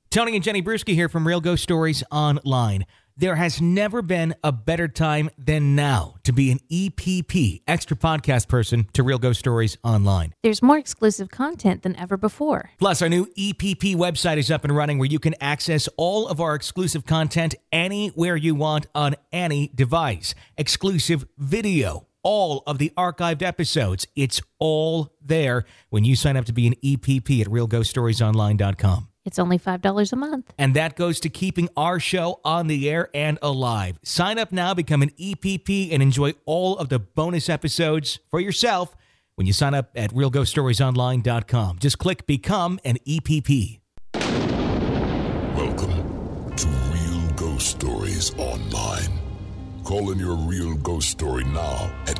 Tony and Jenny Brewski here from Real Ghost Stories Online. There has never been a better time than now to be an EPP, extra podcast person, to Real Ghost Stories Online. There's more exclusive content than ever before. Plus, our new EPP website is up and running where you can access all of our exclusive content anywhere you want on any device. Exclusive video, all of the archived episodes. It's all there when you sign up to be an EPP at realghoststoriesonline.com. It's only $5 a month. And that goes to keeping our show on the air and alive. Sign up now, become an EPP, and enjoy all of the bonus episodes for yourself when you sign up at realghoststoriesonline.com. Just click Become an EPP. Welcome to Real Ghost Stories Online. Call in your real ghost story now at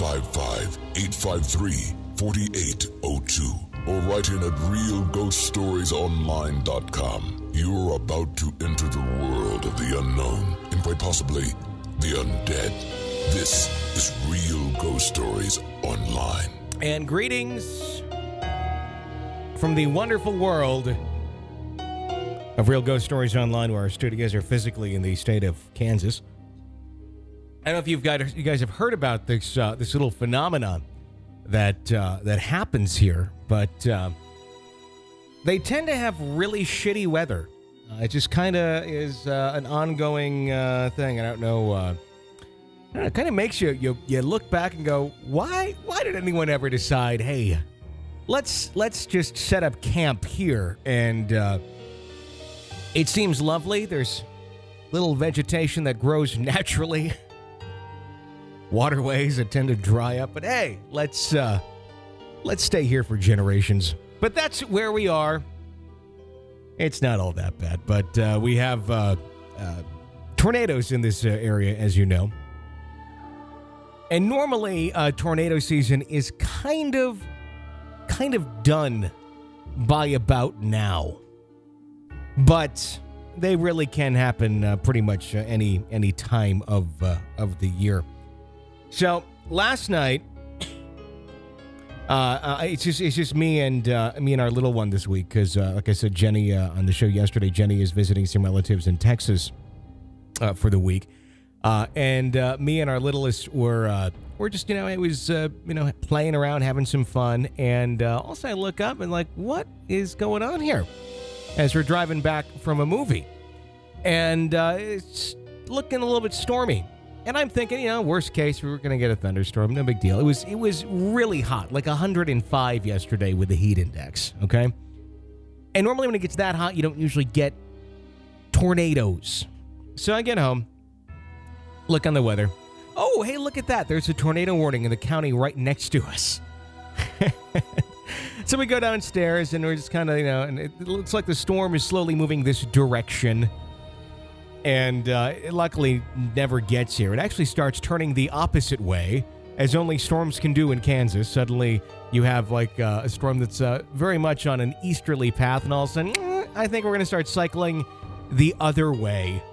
855-853-4802. Or write in at realghoststoriesonline.com. You're about to enter the world of the unknown and quite possibly the undead. This is Real Ghost Stories Online. And greetings from the wonderful world of Real Ghost Stories Online, where our studios are physically in the state of Kansas. I don't know if you guys have heard about this little phenomenon that happens here, but they tend to have really shitty weather. It just kind of is an ongoing thing. I don't know. It kind of makes you look back and go, why did anyone ever decide, hey, let's just set up camp here? And it seems lovely. There's little vegetation that grows naturally. Waterways that tend to dry up, but hey, let's stay here for generations. But that's where we are. It's not all that bad, but we have tornadoes in this area, as you know. And normally, tornado season is kind of done by about now, but they really can happen pretty much any time of the year. So last night, it's just me and our little one this week because, like I said, Jenny on the show yesterday. Jenny is visiting some relatives in Texas for the week, and me and our littlest were just it was playing around, having some fun, and also I look up and like, what is going on here? As we're driving back from a movie, and it's looking a little bit stormy. And I'm thinking, worst case, we were going to get a thunderstorm. No big deal. It was really hot, like 105 yesterday with the heat index, okay? And normally when it gets that hot, you don't usually get tornadoes. So I get home, look on the weather. Oh, hey, look at that. There's a tornado warning in the county right next to us. So we go downstairs, and we're just kind of, and it looks like the storm is slowly moving this direction. And it luckily never gets here. It actually starts turning the opposite way, as only storms can do in Kansas. Suddenly, you have like a storm that's very much on an easterly path, and all of a sudden, I think we're going to start cycling the other way.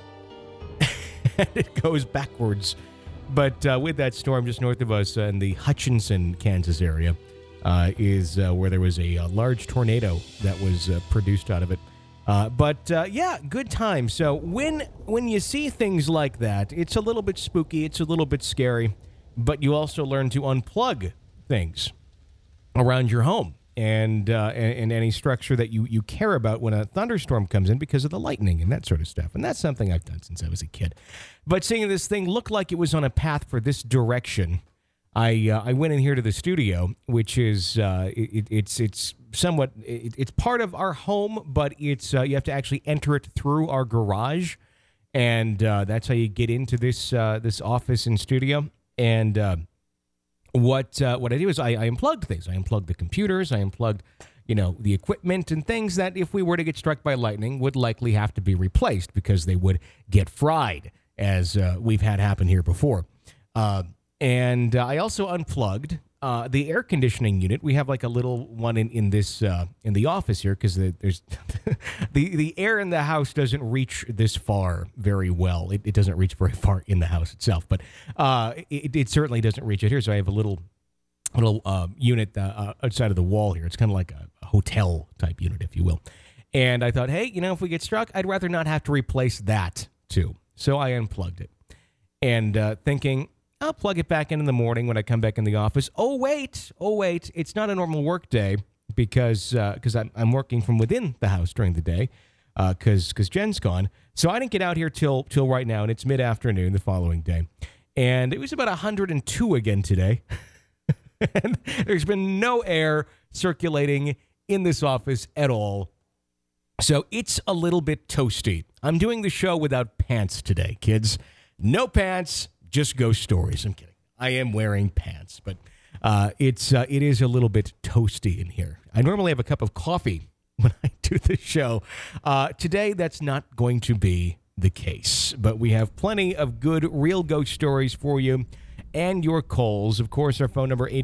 And it goes backwards. But with that storm just north of us in the Hutchinson, Kansas area, is where there was a large tornado that was produced out of it. But good time. So when you see things like that, it's a little bit spooky, it's a little bit scary, but you also learn to unplug things around your home and any structure that you care about when a thunderstorm comes in because of the lightning and that sort of stuff. And that's something I've done since I was a kid. But seeing this thing look like it was on a path for this direction, I went in here to the studio, which is it's somewhat it's part of our home, but it's you have to actually enter it through our garage, and that's how you get into this office and studio. And what I do is I unplugged things. I unplugged the computers. I unplugged the equipment and things that if we were to get struck by lightning would likely have to be replaced because they would get fried, as we've had happen here before. And I also unplugged the air conditioning unit. We have like a little one in this in the office here because there's the air in the house doesn't reach this far very well. It doesn't reach very far in the house itself, but it certainly doesn't reach it here. So I have a little unit outside of the wall here. It's kind of like a hotel type unit, if you will. And I thought, hey, if we get struck, I'd rather not have to replace that too. So I unplugged it. And thinking, I'll plug it back in the morning when I come back in the office. Oh, wait. It's not a normal work day because I'm working from within the house during the day because Jen's gone. So I didn't get out here till right now, and it's mid-afternoon the following day. And it was about 102 again today. And there's been no air circulating in this office at all. So it's a little bit toasty. I'm doing the show without pants today, kids. No pants, just ghost stories. I'm kidding. I am wearing pants, but it is a little bit toasty in here. I normally have a cup of coffee when I do the show. Today, that's not going to be the case, but we have plenty of good real ghost stories for you and your calls. Of course, our phone number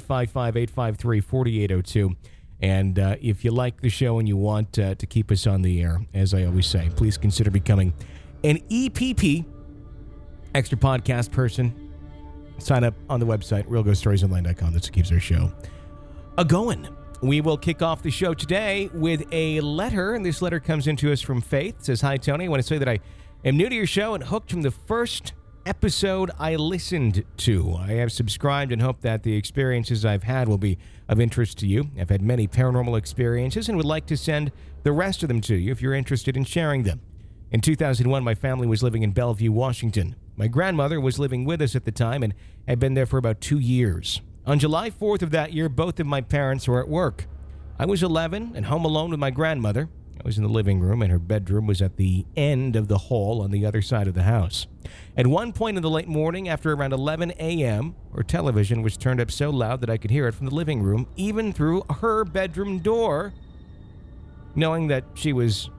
855-853-4802. And if you like the show and you want to keep us on the air, as I always say, please consider becoming an EPP, extra podcast person. Sign up on the website, realghoststoriesonline.com. That's what keeps our show a-going. We will kick off the show today with a letter, and this letter comes into us from Faith. It says, hi, Tony. I want to say that I am new to your show and hooked from the first episode I listened to. I have subscribed and hope that the experiences I've had will be of interest to you. I've had many paranormal experiences and would like to send the rest of them to you if you're interested in sharing them. In 2001, my family was living in Bellevue, Washington. My grandmother was living with us at the time and had been there for about 2 years. On July 4th of that year, both of my parents were at work. I was 11 and home alone with my grandmother. I was in the living room, and her bedroom was at the end of the hall on the other side of the house. At one point in the late morning, after around 11 a.m., her television was turned up so loud that I could hear it from the living room, even through her bedroom door. Knowing that she was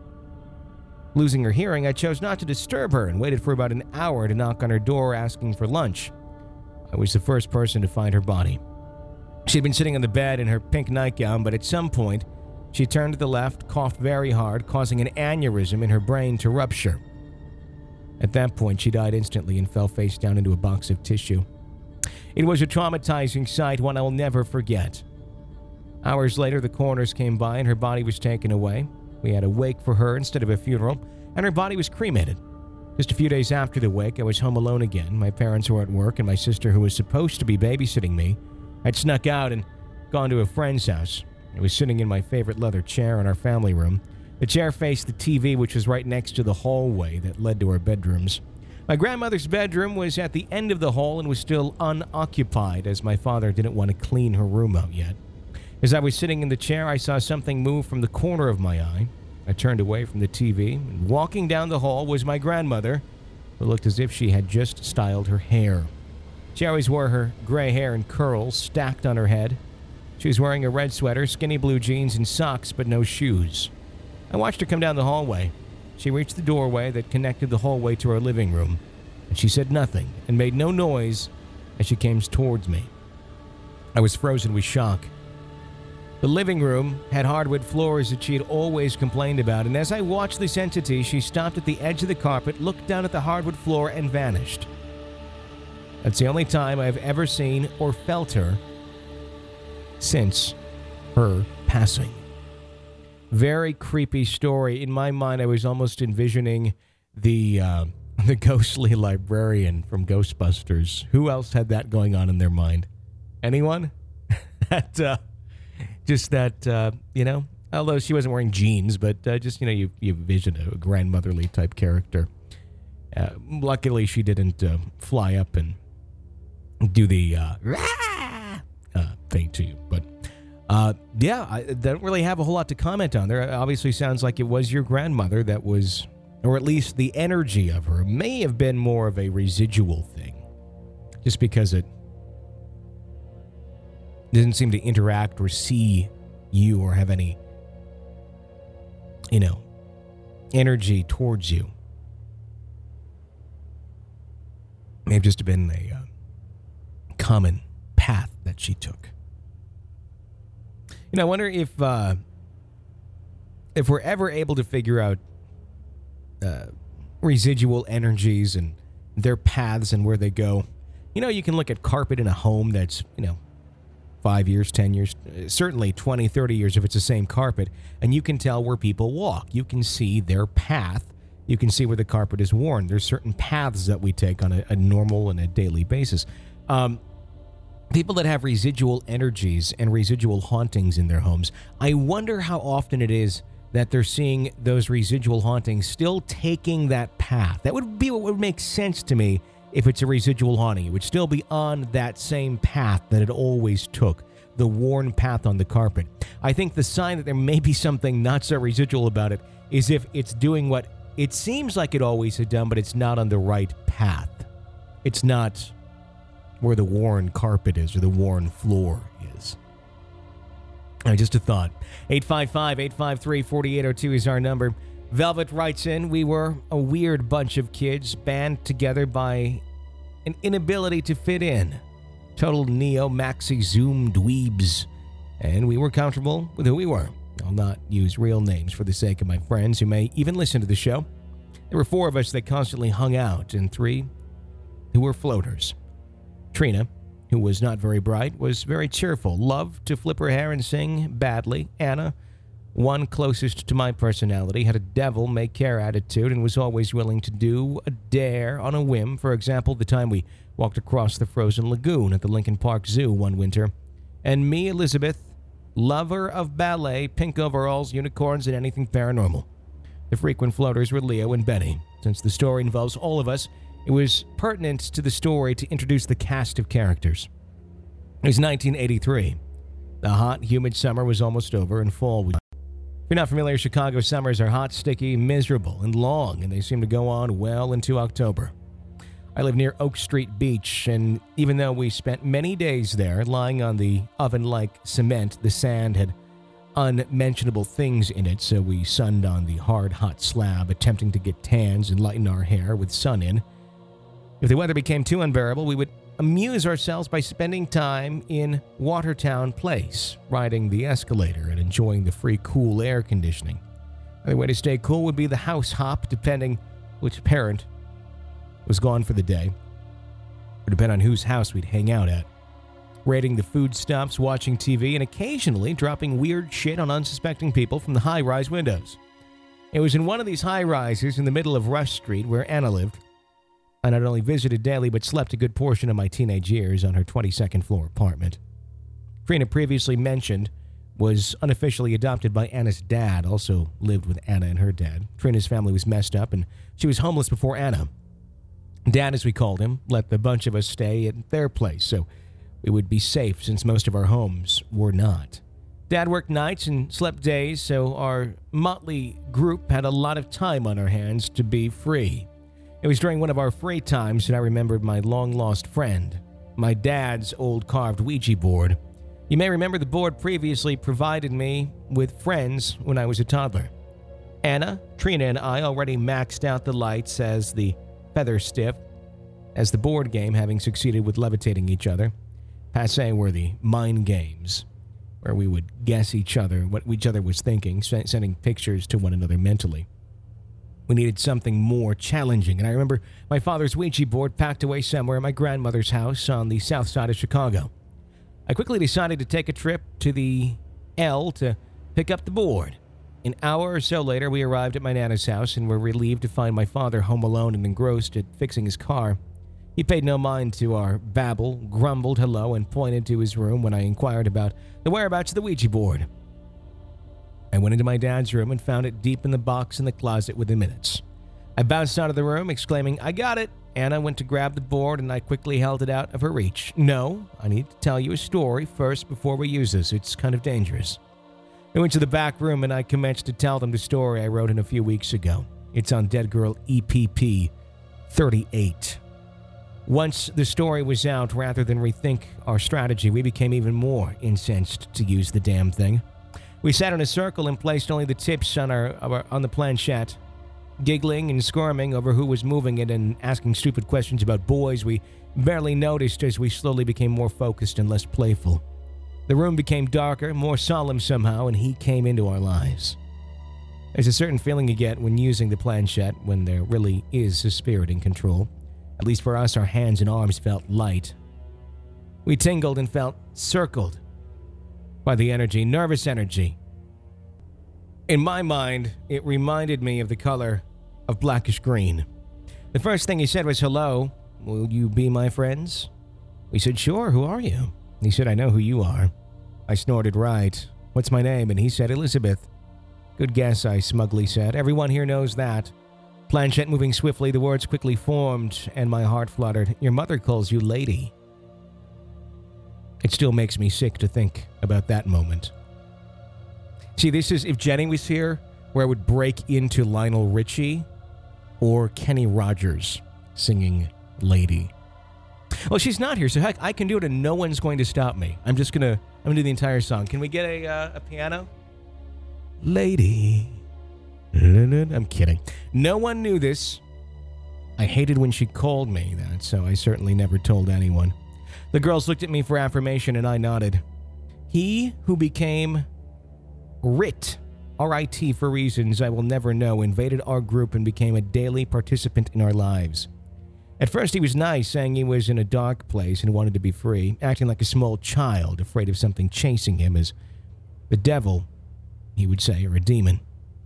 losing her hearing, I chose not to disturb her and waited for about an hour to knock on her door asking for lunch. I was the first person to find her body. She had been sitting on the bed in her pink nightgown, but at some point, she turned to the left, coughed very hard, causing an aneurysm in her brain to rupture. At that point, she died instantly and fell face down into a box of tissue. It was a traumatizing sight, one I will never forget. Hours later, the coroners came by and her body was taken away. We had a wake for her instead of a funeral, and her body was cremated. Just a few days after the wake, I was home alone again. My parents were at work, and my sister, who was supposed to be babysitting me, had snuck out and gone to a friend's house. I was sitting in my favorite leather chair in our family room. The chair faced the TV, which was right next to the hallway that led to our bedrooms. My grandmother's bedroom was at the end of the hall and was still unoccupied, as my father didn't want to clean her room out yet. As I was sitting in the chair, I saw something move from the corner of my eye. I turned away from the TV, and walking down the hall was my grandmother, who looked as if she had just styled her hair. She always wore her gray hair in curls stacked on her head. She was wearing a red sweater, skinny blue jeans, and socks, but no shoes. I watched her come down the hallway. She reached the doorway that connected the hallway to our living room, and she said nothing and made no noise as she came towards me. I was frozen with shock. The living room had hardwood floors that she had always complained about, and as I watched this entity, she stopped at the edge of the carpet, looked down at the hardwood floor, and vanished. That's the only time I've ever seen or felt her since her passing. Very creepy story. In my mind, I was almost envisioning the ghostly librarian from Ghostbusters. Who else had that going on in their mind? Anyone? Although she wasn't wearing jeans, but you envision a grandmotherly type character. Luckily, she didn't fly up and do the thing to you. But I don't really have a whole lot to comment on there. It obviously sounds like it was your grandmother that was, or at least the energy of her may have been more of a residual thing, just because it didn't seem to interact or see you or have any, energy towards you. May have just been a common path that she took. I wonder if we're ever able to figure out residual energies and their paths and where they go. You can look at carpet in a home that's, 5 years, 10 years, certainly 20, 30 years if it's the same carpet, and you can tell where people walk. You can see their path. You can see where the carpet is worn. There's certain paths that we take on a normal and a daily basis. People that have residual energies and residual hauntings in their homes, I wonder how often it is that they're seeing those residual hauntings still taking that path. That would be what would make sense to me if it's a residual haunting. It would still be on that same path that it always took, the worn path on the carpet. I think the sign that there may be something not so residual about it is if it's doing what it seems like it always had done, but it's not on the right path. It's not where the worn carpet is or the worn floor is. Just a thought. 855-853-4802 is our number. Velvet writes in, we were a weird bunch of kids band together by an inability to fit in. Total neo-maxi Zoom dweebs. And we were comfortable with who we were. I'll not use real names for the sake of my friends who may even listen to the show. There were 4 of us that constantly hung out, and 3 who were floaters. Trina, who was not very bright, was very cheerful, loved to flip her hair and sing badly. Anna, one closest to my personality, had a devil-may-care attitude and was always willing to do a dare on a whim. For example, the time we walked across the frozen lagoon at the Lincoln Park Zoo one winter. And me, Elizabeth, lover of ballet, pink overalls, unicorns, and anything paranormal. The frequent floaters were Leo and Benny. Since the story involves all of us, it was pertinent to the story to introduce the cast of characters. It was 1983. The hot, humid summer was almost over, and fall was... If you're not familiar, Chicago summers are hot, sticky, miserable, and long, and they seem to go on well into October. I live near Oak Street Beach, and even though we spent many days there lying on the oven-like cement, the sand had unmentionable things in it, so we sunned on the hard, hot slab, attempting to get tans and lighten our hair with sun in. If the weather became too unbearable, we would amuse ourselves by spending time in Watertown Place, riding the escalator and enjoying the free cool air conditioning. The way to stay cool would be the house hop, depending which parent was gone for the day. It would depend on whose house we'd hang out at. Raiding the foodstuffs, watching TV, and occasionally dropping weird shit on unsuspecting people from the high-rise windows. It was in one of these high-rises in the middle of Rush Street where Anna lived. I not only visited daily, but slept a good portion of my teenage years on her 22nd floor apartment. Trina, previously mentioned, was unofficially adopted by Anna's dad, also lived with Anna and her dad. Trina's family was messed up, and she was homeless before Anna. Dad, as we called him, let the bunch of us stay at their place, so we would be safe since most of our homes were not. Dad worked nights and slept days, so our motley group had a lot of time on our hands to be free. It was during one of our free times that I remembered my long-lost friend, my dad's old carved Ouija board. You may remember the board previously provided me with friends when I was a toddler. Anna, Trina, and I already maxed out the lights as the feather stiff, as the board game having succeeded with levitating each other. Passé were the mind games, where we would guess each other what each other was thinking, sending pictures to one another mentally. We needed something more challenging, and I remember my father's Ouija board packed away somewhere in my grandmother's house on the south side of Chicago. I quickly decided to take a trip to the L to pick up the board. An hour or so later, we arrived at my Nana's house and were relieved to find my father home alone and engrossed at fixing his car. He paid no mind to our babble, grumbled hello, and pointed to his room when I inquired about the whereabouts of the Ouija board. I went into my dad's room and found it deep in the box in the closet within minutes. I bounced out of the room, exclaiming, "I got it!" Anna went to grab the board, and I quickly held it out of her reach. "No, I need to tell you a story first before we use this. It's kind of dangerous." I went to the back room, and I commenced to tell them the story I wrote in a few weeks ago. It's on Dead Girl EPP 38. Once the story was out, rather than rethink our strategy, we became even more incensed to use the damn thing. We sat in a circle and placed only the tips on the planchette, giggling and squirming over who was moving it and asking stupid questions about boys we barely noticed as we slowly became more focused and less playful. The room became darker, more solemn somehow, and he came into our lives. There's a certain feeling you get when using the planchette when there really is a spirit in control. At least for us, our hands and arms felt light. We tingled and felt circled by the energy, nervous energy. In my mind, it reminded me of the color of blackish green. The first thing he said was, "Hello, will you be my friends?" We said, "Sure, who are you?" He said, "I know who you are." I snorted, "Right. What's my name?" And he said, "Elizabeth." "Good guess," I smugly said. "Everyone here knows that." Planchette moving swiftly, the words quickly formed, and my heart fluttered. "Your mother calls you lady." It still makes me sick to think about that moment. See, this is, if Jenny was here, where I would break into Lionel Richie or Kenny Rogers singing Lady. Well, she's not here, so heck, I can do it and no one's going to stop me. I'm gonna do the entire song. Can we get a piano? Lady. I'm kidding. No one knew this. I hated when she called me that, so I certainly never told anyone. The girls looked at me for affirmation and I nodded. He who became Rit, R-I-T for reasons I will never know, invaded our group and became a daily participant in our lives. At first he was nice, saying he was in a dark place and wanted to be free, acting like a small child, afraid of something chasing him as the devil, he would say, or a demon.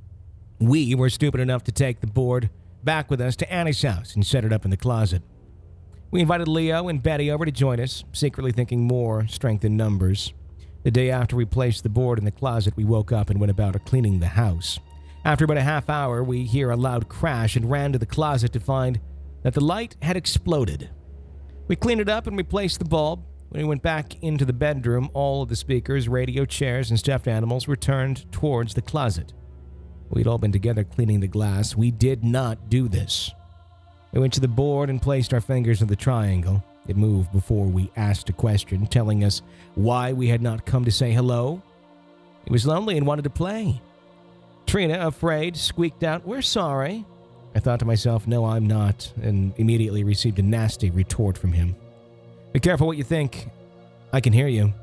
We were stupid enough to take the board back with us to Anna's house and set it up in the closet. We invited Leo and Betty over to join us, secretly thinking more strength in numbers. The day after we placed the board in the closet, we woke up and went about cleaning the house. After about a half hour, we hear a loud crash and ran to the closet to find that the light had exploded. We cleaned it up and replaced the bulb. When we went back into the bedroom, all of the speakers, radio, chairs, and stuffed animals were turned towards the closet. We'd all been together cleaning the glass. We did not do this. We went to the board and placed our fingers in the triangle. It moved before we asked a question, telling us why we had not come to say hello. It was lonely and wanted to play. Trina, afraid, squeaked out, "We're sorry." I thought to myself, "No, I'm not," and immediately received a nasty retort from him. "Be careful what you think. I can hear you."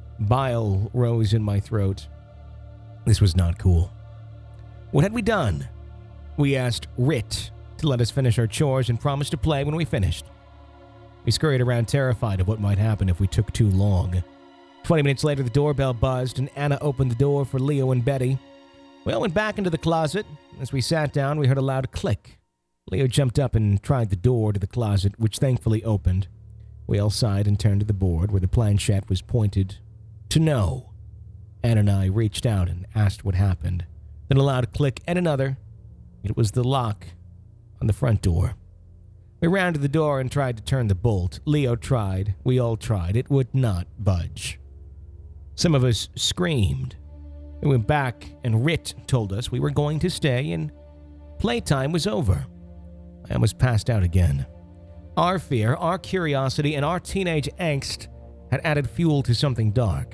Bile rose in my throat. This was not cool. What had we done? We asked Rit to let us finish our chores and promised to play when we finished. We scurried around terrified of what might happen if we took too long. 20 minutes later, the doorbell buzzed and Anna opened the door for Leo and Betty. We all went back into the closet. As we sat down, we heard a loud click. Leo jumped up and tried the door to the closet, which thankfully opened. We all sighed and turned to the board where the planchette was pointed to no. Anna and I reached out and asked what happened. Then a loud click and another. It was the lock on the front door. We ran to the door and tried to turn the bolt. Leo tried. We all tried. It would not budge. Some of us screamed. We went back and Rit told us we were going to stay and playtime was over. I almost passed out again. Our fear, our curiosity, and our teenage angst had added fuel to something dark.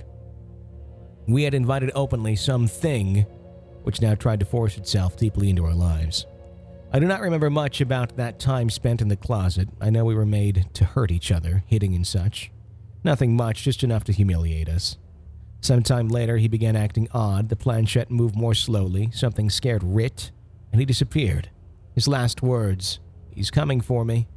We had invited openly something which now tried to force itself deeply into our lives. I do not remember much about that time spent in the closet. I know we were made to hurt each other, hitting and such. Nothing much, just enough to humiliate us. Sometime later, he began acting odd. The planchette moved more slowly. Something scared Rit, and he disappeared. His last words, "He's coming for me."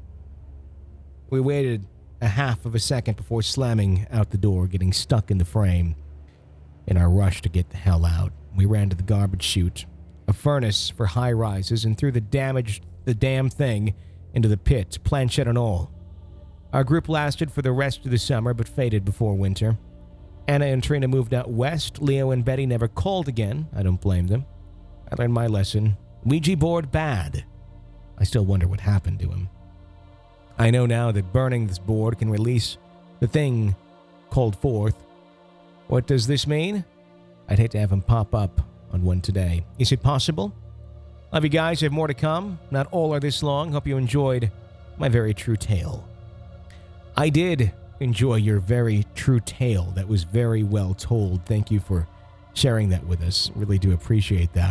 We waited a half of a second before slamming out the door, getting stuck in the frame. In our rush to get the hell out, we ran to the garbage chute, a furnace for high rises, and threw the damn thing into the pit, planchette and all. Our group lasted for the rest of the summer, but faded before winter. Anna and Trina moved out west. Leo and Betty never called again. I don't blame them. I learned my lesson. Ouija board bad. I still wonder what happened to him. I know now that burning this board can release the thing called forth. What does this mean? I'd hate to have him pop up on one today. Is it possible? Love you guys. I have more to come. Not all are this long. Hope you enjoyed my very true tale. I did enjoy your very true tale. That was very well told. Thank you for sharing that with us. Really do appreciate that.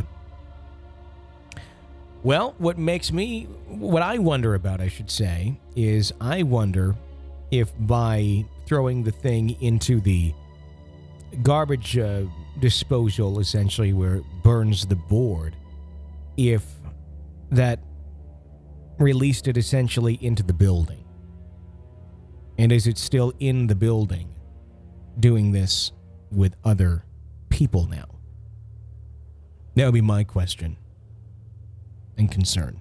Well, what I wonder about, I should say, is I wonder if by throwing the thing into the garbage disposal, essentially where it burns the board, if that released it essentially into the building. And is it still in the building doing this with other people now? That would be my question and concern.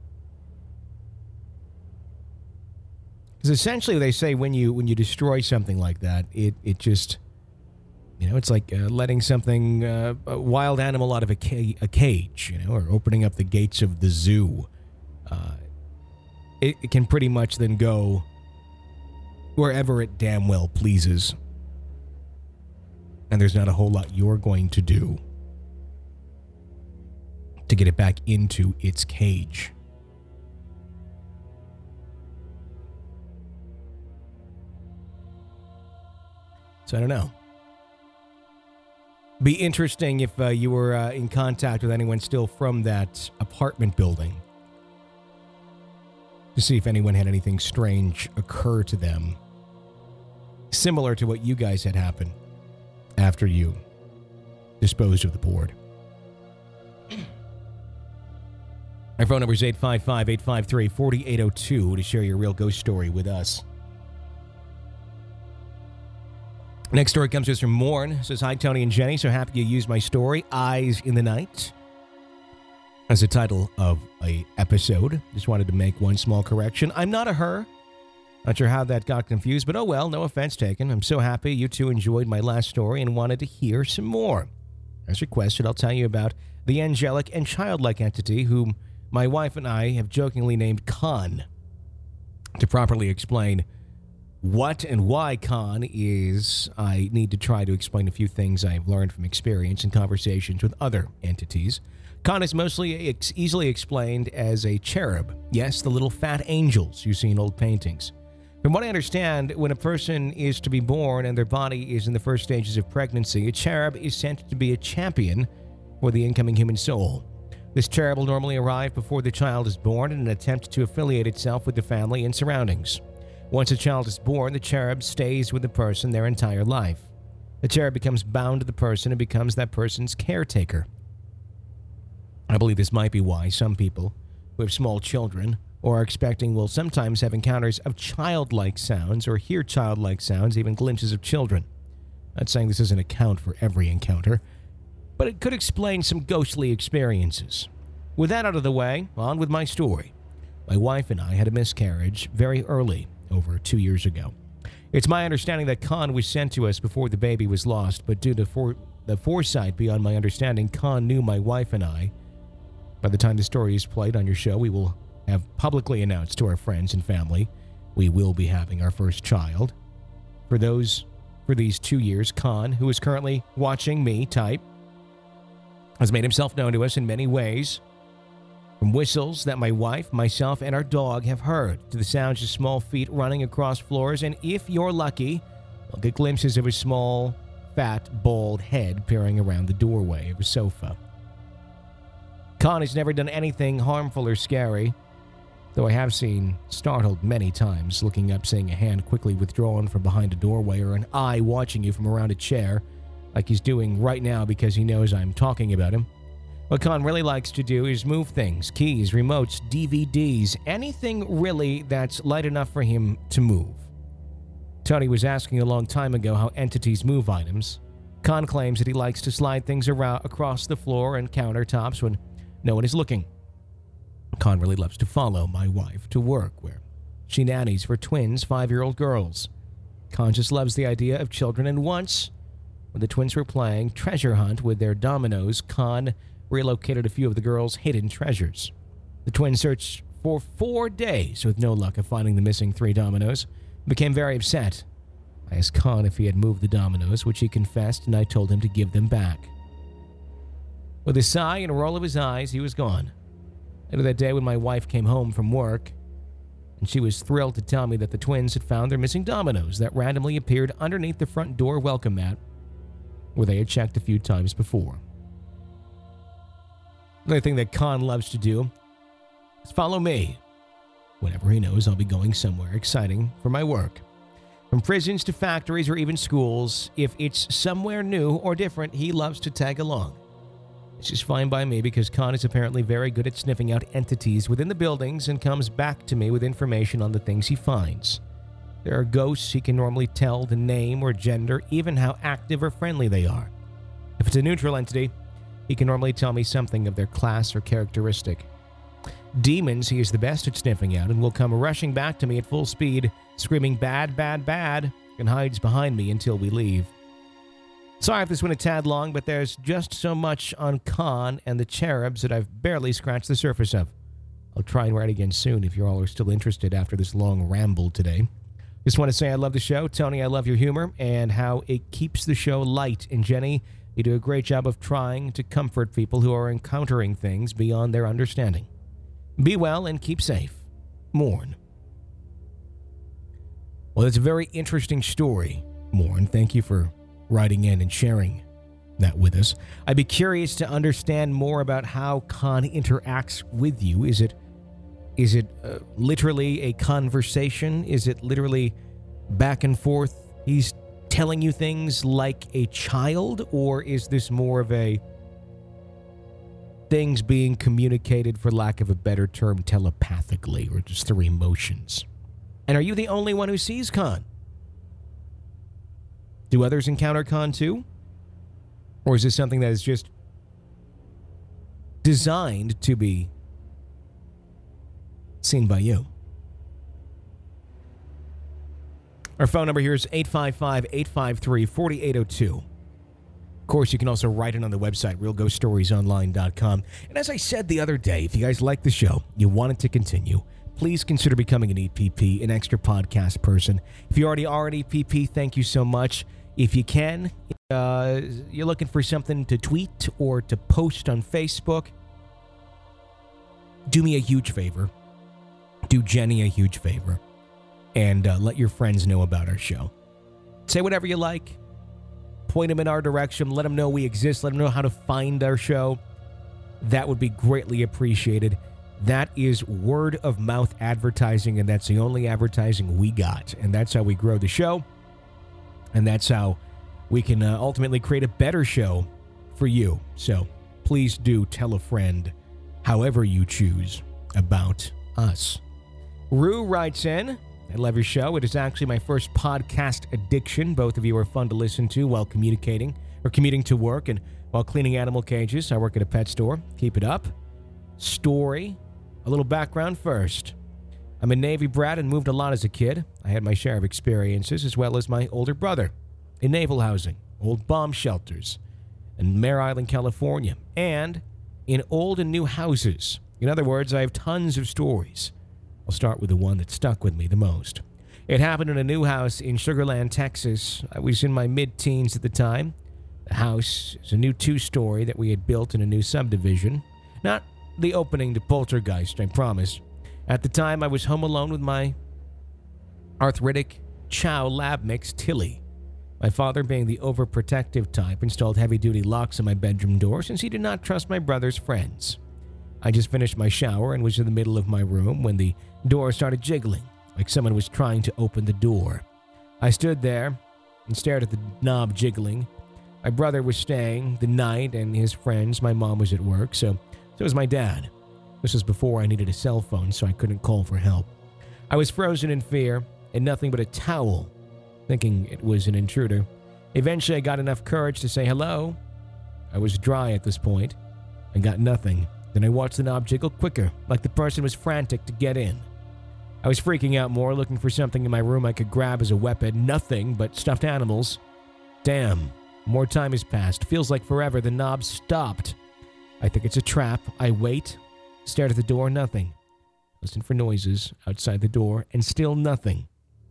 Because essentially they say when you destroy something like that, it just, it's like letting something, a wild animal out of a cage, or opening up the gates of the zoo. It can pretty much then go wherever it damn well pleases. And there's not a whole lot you're going to do to get it back into its cage. So I don't know. Be interesting if you were in contact with anyone still from that apartment building to see if anyone had anything strange occur to them, similar to what you guys had happen after you disposed of the board. Our phone number is 855-853-4802 to share your real ghost story with us. Next story comes to us from Morn. It says, "Hi, Tony and Jenny. So happy you used my story, Eyes in the Night, as the title of a episode. Just wanted to make one small correction. I'm not a her. Not sure how that got confused, but oh well, no offense taken. I'm so happy you two enjoyed my last story and wanted to hear some more. As requested, I'll tell you about the angelic and childlike entity whom my wife and I have jokingly named Khan. To properly explain what and why Khan is, I need to try to explain a few things I've learned from experience and conversations with other entities. Khan is mostly easily explained as a cherub. Yes, the little fat angels you see in old paintings. From what I understand, when a person is to be born and their body is in the first stages of pregnancy, a cherub is sent to be a champion for the incoming human soul. This cherub will normally arrive before the child is born in an attempt to affiliate itself with the family and surroundings. Once a child is born, the cherub stays with the person their entire life. The cherub becomes bound to the person and becomes that person's caretaker. I believe this might be why some people who have small children or are expecting will sometimes have encounters of childlike sounds or hear childlike sounds, even glimpses of children. Not saying this doesn't account for every encounter, but it could explain some ghostly experiences. With that out of the way, on with my story. My wife and I had a miscarriage very early, over 2 years ago. It's my understanding that Khan was sent to us before the baby was lost, but due to the foresight beyond my understanding, Khan knew my wife and I. By the time the story is played on your show, we will have publicly announced to our friends and family we will be having our first child. For these 2 years, Khan, who is currently watching me type, has made himself known to us in many ways. From whistles that my wife, myself, and our dog have heard, to the sounds of small feet running across floors, and if you're lucky, you'll get glimpses of a small, fat, bald head peering around the doorway of a sofa. Khan has never done anything harmful or scary, though I have seen startled many times, looking up, seeing a hand quickly withdrawn from behind a doorway or an eye watching you from around a chair, like he's doing right now because he knows I'm talking about him. What Khan really likes to do is move things, keys, remotes, DVDs, anything really that's light enough for him to move. Tony was asking a long time ago how entities move items. Khan claims that he likes to slide things around across the floor and countertops when no one is looking. Khan really loves to follow my wife to work, where she nannies for twins 5-year-old girls. Khan just loves the idea of children, and once, when the twins were playing treasure hunt with their dominoes, Khan relocated a few of the girls' hidden treasures. The twins searched for 4 days with no luck of finding the missing 3 dominoes and became very upset. I asked Khan if he had moved the dominoes, which he confessed, and I told him to give them back. With a sigh and a roll of his eyes, he was gone. Later that day, when my wife came home from work, and she was thrilled to tell me that the twins had found their missing dominoes that randomly appeared underneath the front door welcome mat, where they had checked a few times before. Another thing that Khan loves to do is follow me. Whenever he knows I'll be going somewhere exciting for my work. From prisons to factories or even schools, if it's somewhere new or different, he loves to tag along. It's just fine by me because Khan is apparently very good at sniffing out entities within the buildings and comes back to me with information on the things he finds. There are ghosts he can normally tell the name or gender, even how active or friendly they are. If it's a neutral entity, he can normally tell me something of their class or characteristic. Demons he is the best at sniffing out and will come rushing back to me at full speed, screaming bad, bad, bad, and hides behind me until we leave. Sorry if this went a tad long, but there's just so much on Khan and the cherubs that I've barely scratched the surface of. I'll try and write again soon if you all are still interested after this long ramble today. Just want to say I love the show. Tony, I love your humor and how it keeps the show light. And Jenny, you do a great job of trying to comfort people who are encountering things beyond their understanding. Be well and keep safe. Morn. Well, it's a very interesting story, Morn. Thank you for writing in and sharing that with us. I'd be curious to understand more about how Khan interacts with you. Is it literally a conversation? Is it literally back and forth? He's telling you things like a child, or is this more of a things being communicated, for lack of a better term, telepathically, or just through emotions? And are you the only one who sees Khan? Do others encounter Khan too? Or is this something that is just designed to be seen by you? Our phone number here is 855-853-4802. Of course, you can also write it on the website, realghoststoriesonline.com. And as I said the other day, if you guys like the show, you want it to continue, please consider becoming an EPP, an extra podcast person. If you already are an EPP, thank you so much. If you can, you're looking for something to tweet or to post on Facebook, do me a huge favor. Do Jenny a huge favor. And let your friends know about our show. Say whatever you like. Point them in our direction. Let them know we exist. Let them know how to find our show. That would be greatly appreciated. That is word of mouth advertising, and that's the only advertising we got. And that's how we grow the show. And that's how we can ultimately create a better show for you. So please do tell a friend, however you choose, about us. Rue writes in, I love your show. It is actually my first podcast addiction. Both of you are fun to listen to while communicating or commuting to work and while cleaning animal cages. I work at a pet store. Keep it up. Story. A little background first. I'm a Navy brat and moved a lot as a kid. I had my share of experiences as well as my older brother in naval housing, old bomb shelters, in Mare Island, California, and in old and new houses. In other words, I have tons of stories. I'll start with the one that stuck with me the most. It happened in a new house in Sugar Land, Texas. I was in my mid-teens at the time. The house is a new 2-story that we had built in a new subdivision. Not the opening to Poltergeist, I promise. At the time, I was home alone with my arthritic Chow lab mix, Tilly. My father, being the overprotective type, installed heavy-duty locks on my bedroom door since he did not trust my brother's friends. I just finished my shower and was in the middle of my room when the door started jiggling, like someone was trying to open the door. I stood there and stared at the knob jiggling. My brother was staying the night and his friends. My mom was at work, so was my dad. This was before I needed a cell phone, so I couldn't call for help. I was frozen in fear and nothing but a towel, thinking it was an intruder. Eventually, I got enough courage to say hello. I was dry at this point. I got nothing. Then I watched the knob jiggle quicker, like the person was frantic to get in. I was freaking out more, looking for something in my room I could grab as a weapon. Nothing but stuffed animals. Damn, more time has passed. Feels like forever. The knob stopped. I think it's a trap. I wait, stared at the door, nothing. Listen for noises outside the door, and still nothing.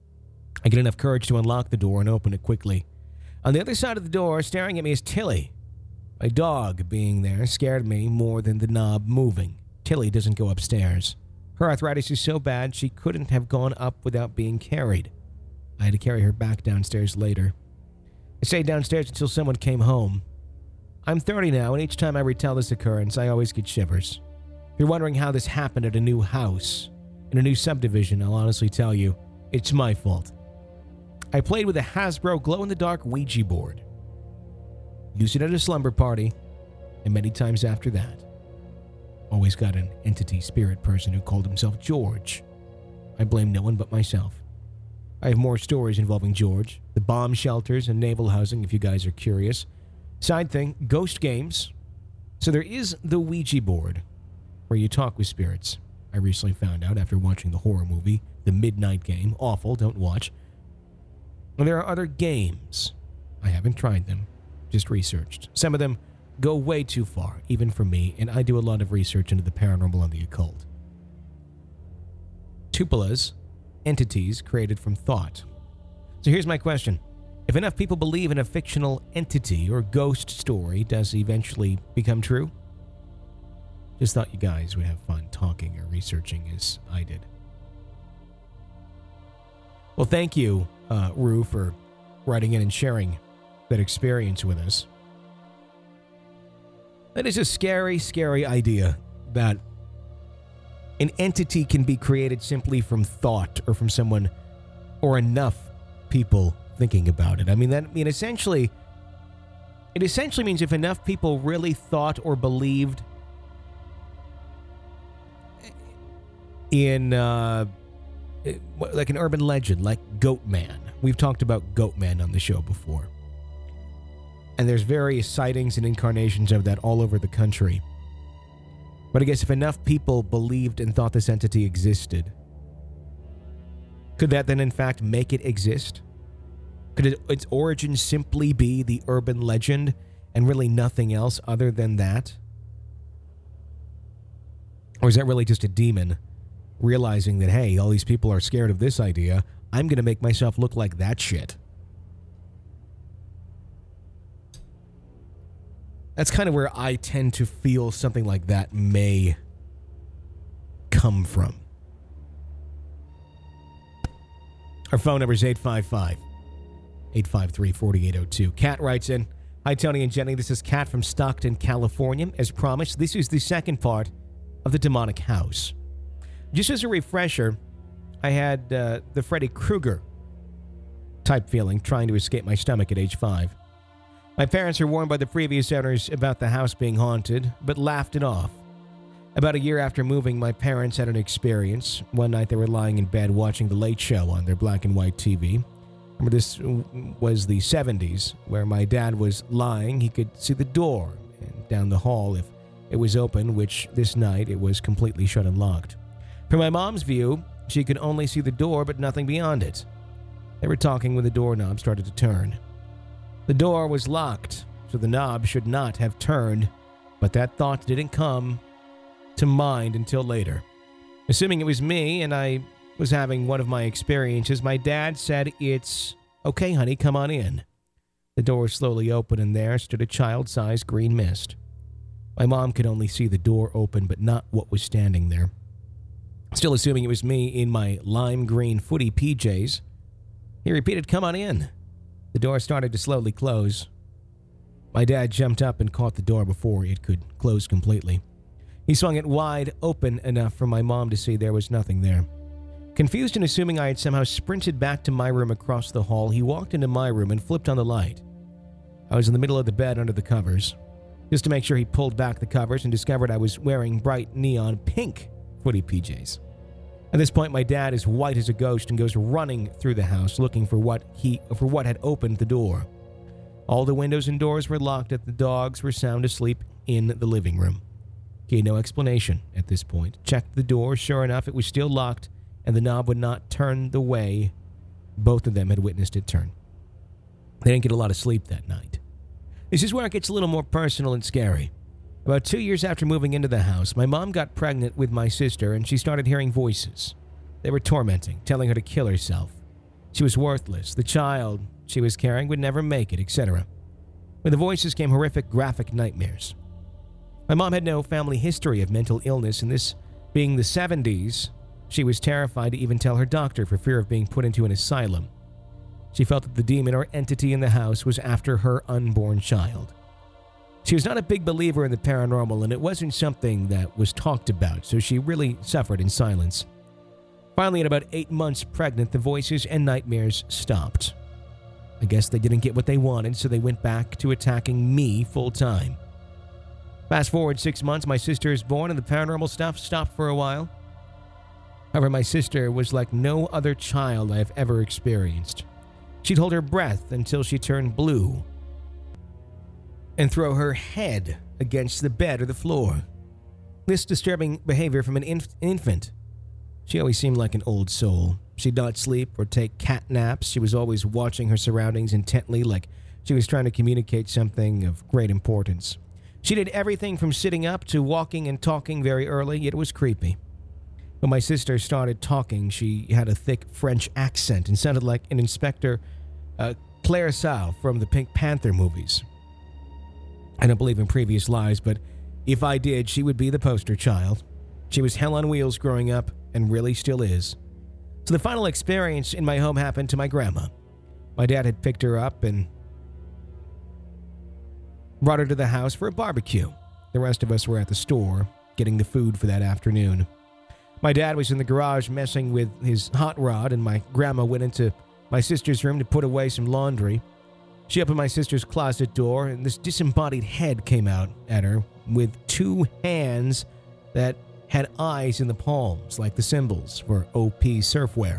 I get enough courage to unlock the door and open it quickly. On the other side of the door, staring at me, is Tilly. My dog being there scared me more than the knob moving. Tilly doesn't go upstairs. Her arthritis is so bad she couldn't have gone up without being carried. I had to carry her back downstairs later. I stayed downstairs until someone came home. I'm 30 now, and each time I retell this occurrence, I always get shivers. If you're wondering how this happened at a new house, in a new subdivision, I'll honestly tell you, it's my fault. I played with a Hasbro glow-in-the-dark Ouija board. Used it at a slumber party, and many times after that. Always got an entity spirit person who called himself George. I blame no one but myself. I have more stories involving George, the bomb shelters and naval housing if you guys are curious. Side thing, ghost games. So there is the Ouija board where you talk with spirits. I recently found out after watching the horror movie, The Midnight Game. Awful, don't watch. And there are other games. I haven't tried them, just researched. Some of them go way too far, even for me, and I do a lot of research into the paranormal and the occult. Tupulas, entities created from thought. So here's my question. If enough people believe in a fictional entity or ghost story, does it eventually become true? Just thought you guys would have fun talking or researching as I did. Well, thank you, Rue, for writing in and sharing that experience with us. That is a scary, scary idea that an entity can be created simply from thought or from someone or enough people thinking about it. It essentially means if enough people really thought or believed in like an urban legend, like Goatman. We've talked about Goatman on the show before. And there's various sightings and incarnations of that all over the country. But I guess if enough people believed and thought this entity existed, could that then in fact make it exist? Could its origin simply be the urban legend and really nothing else other than that? Or is that really just a demon realizing that, hey, all these people are scared of this idea, I'm going to make myself look like that shit? That's kind of where I tend to feel something like that may come from. Our phone number is 855-853-4802. Kat writes in, Hi, Tony and Jenny. This is Kat from Stockton, California. As promised, this is the second part of the demonic house. Just as a refresher, I had the Freddy Krueger type feeling trying to escape my stomach at age 5. My parents were warned by the previous owners about the house being haunted, but laughed it off. About a year after moving, my parents had an experience. One night they were lying in bed watching The Late Show on their black and white TV. Remember, this was the 70s, where my dad was lying. He could see the door and down the hall if it was open, which this night it was completely shut and locked. From my mom's view, she could only see the door but nothing beyond it. They were talking when the doorknob started to turn. The door was locked, so the knob should not have turned, but that thought didn't come to mind until later. Assuming it was me and I was having one of my experiences, my dad said, "It's okay, honey, come on in." The door slowly opened and there stood a child-sized green mist. My mom could only see the door open but not what was standing there. Still assuming it was me in my lime green footy PJs, he repeated, "Come on in." The door started to slowly close. My dad jumped up and caught the door before it could close completely. He swung it wide open enough for my mom to see there was nothing there. Confused and assuming I had somehow sprinted back to my room across the hall, he walked into my room and flipped on the light. I was in the middle of the bed under the covers. Just to make sure, he pulled back the covers and discovered I was wearing bright neon pink footy PJs. At this point, my dad is white as a ghost and goes running through the house looking for what had opened the door. All the windows and doors were locked and the dogs were sound asleep in the living room. He had no explanation at this point. Checked the door. Sure enough, it was still locked and the knob would not turn the way both of them had witnessed it turn. They didn't get a lot of sleep that night. This is where it gets a little more personal and scary. About 2 years after moving into the house, my mom got pregnant with my sister and she started hearing voices. They were tormenting, telling her to kill herself. She was worthless. The child she was carrying would never make it, etc. With the voices came horrific, graphic nightmares. My mom had no family history of mental illness, and this being the 70s, she was terrified to even tell her doctor for fear of being put into an asylum. She felt that the demon or entity in the house was after her unborn child. She was not a big believer in the paranormal, and it wasn't something that was talked about, so she really suffered in silence. Finally, at about 8 months pregnant, the voices and nightmares stopped. I guess they didn't get what they wanted, so they went back to attacking me full time. Fast forward 6 months, my sister is born, and the paranormal stuff stopped for a while. However, my sister was like no other child I have ever experienced. She'd hold her breath until she turned blue and throw her head against the bed or the floor. This disturbing behavior from an infant. She always seemed like an old soul. She'd not sleep or take cat naps. She was always watching her surroundings intently, like she was trying to communicate something of great importance. She did everything from sitting up to walking and talking very early, yet it was creepy. When my sister started talking, she had a thick French accent and sounded like an Inspector Clearasil from the Pink Panther movies. I don't believe in previous lives, but if I did, she would be the poster child. She was hell on wheels growing up, and really still is. So the final experience in my home happened to my grandma. My dad had picked her up and brought her to the house for a barbecue. The rest of us were at the store, getting the food for that afternoon. My dad was in the garage messing with his hot rod, and my grandma went into my sister's room to put away some laundry. She opened my sister's closet door, and this disembodied head came out at her with two hands that had eyes in the palms, like the symbols for OP surfwear.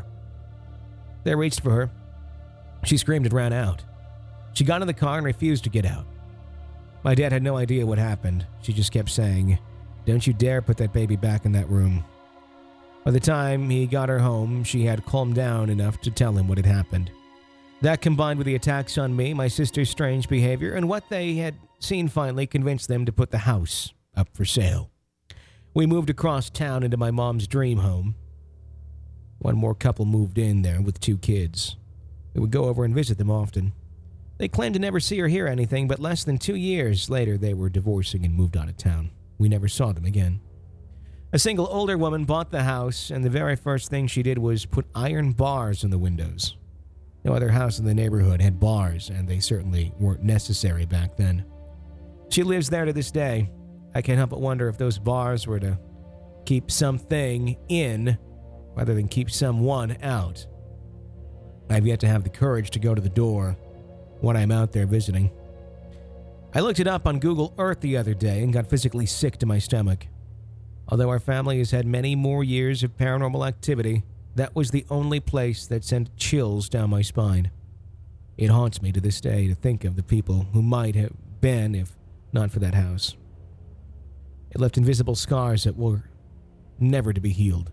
They reached for her. She screamed and ran out. She got in the car and refused to get out. My dad had no idea what happened. She just kept saying, "Don't you dare put that baby back in that room." By the time he got her home, she had calmed down enough to tell him what had happened. That, combined with the attacks on me, my sister's strange behavior, and what they had seen, finally convinced them to put the house up for sale. We moved across town into my mom's dream home. One more couple moved in there with 2 kids. We would go over and visit them often. They claimed to never see or hear anything, but less than 2 years later they were divorcing and moved out of town. We never saw them again. A single older woman bought the house, and the very first thing she did was put iron bars in the windows. No other house in the neighborhood had bars, and they certainly weren't necessary back then. She lives there to this day. I can't help but wonder if those bars were to keep something in rather than keep someone out. I've yet to have the courage to go to the door when I'm out there visiting. I looked it up on Google Earth the other day and got physically sick to my stomach. Although our family has had many more years of paranormal activity, that was the only place that sent chills down my spine. It haunts me to this day to think of the people who might have been if not for that house. It left invisible scars that were never to be healed.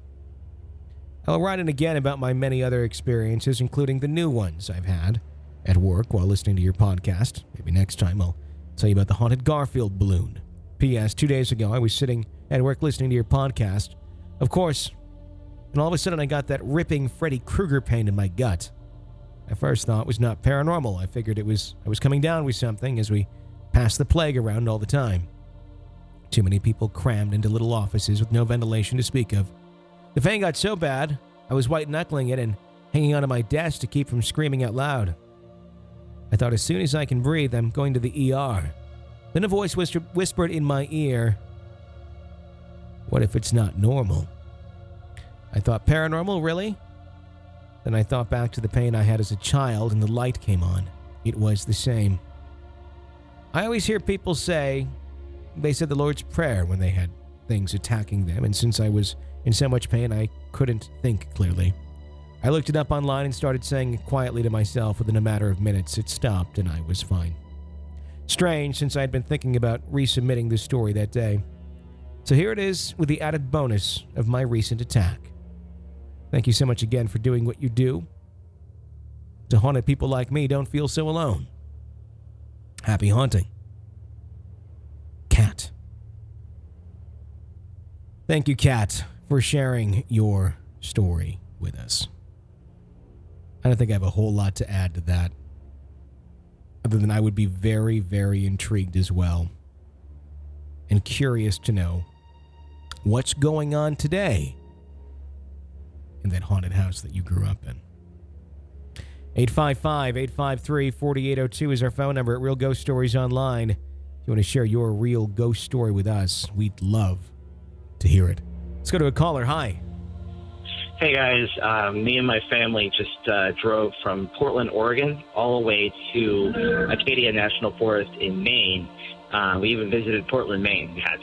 I'll write in again about my many other experiences, including the new ones I've had at work while listening to your podcast. Maybe next time I'll tell you about the haunted Garfield balloon. P.S. 2 days ago, I was sitting at work listening to your podcast, of course, and all of a sudden I got that ripping Freddy Krueger pain in my gut. My first thought was not paranormal. I figured I was coming down with something, as we passed the plague around all the time. Too many people crammed into little offices with no ventilation to speak of. The pain got so bad, I was white-knuckling it and hanging onto my desk to keep from screaming out loud. I thought, as soon as I can breathe, I'm going to the ER. Then a voice whispered in my ear, "What if it's not normal?" I thought, paranormal, really? Then I thought back to the pain I had as a child, and the light came on. It was the same. I always hear people say they said the Lord's Prayer when they had things attacking them, and since I was in so much pain, I couldn't think clearly. I looked it up online and started saying it quietly to myself. Within a matter of minutes, it stopped, and I was fine. Strange, since I had been thinking about resubmitting this story that day. So here it is, with the added bonus of my recent attack. Thank you so much again for doing what you do. To haunted people like me, don't feel so alone. Happy haunting. Kat. Thank you, Kat, for sharing your story with us. I don't think I have a whole lot to add to that, other than I would be very, very intrigued as well, and curious to know what's going on today in that haunted house that you grew up in. 855-853-4802 is our phone number at Real Ghost Stories Online. If you want to share your real ghost story with us, we'd love to hear it. Let's go to a caller. Hi. Hey guys, me and my family just drove from Portland, Oregon, all the way to Acadia National Forest in Maine. We even visited Portland, Maine. We had to.